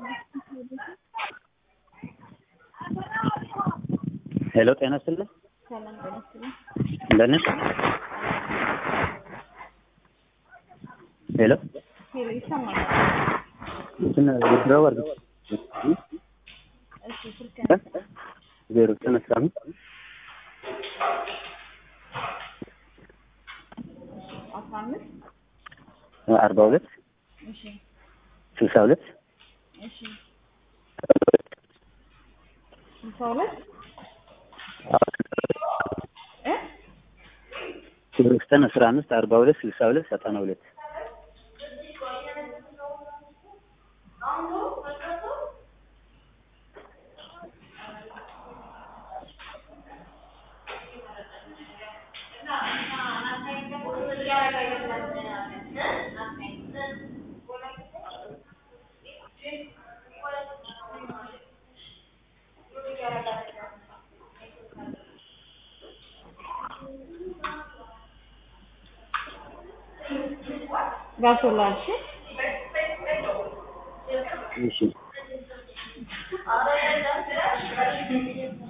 ሄሎ ጤና ይስጥልኝ። ሰላም ጤና ይስጥልኝ። እንደት ነሽ? ሄሎ ሄሎ ይሰማል? እንትን ውድድረው አድርግ እሺ ስልክ ዜሮ ዘጠኝ አስራ አምስት 42 እሺ 62 እሺ 62 ዜሮ ዘጠኝ አስራ አምስት 42 62 92 ጋሶላልሽ እሺ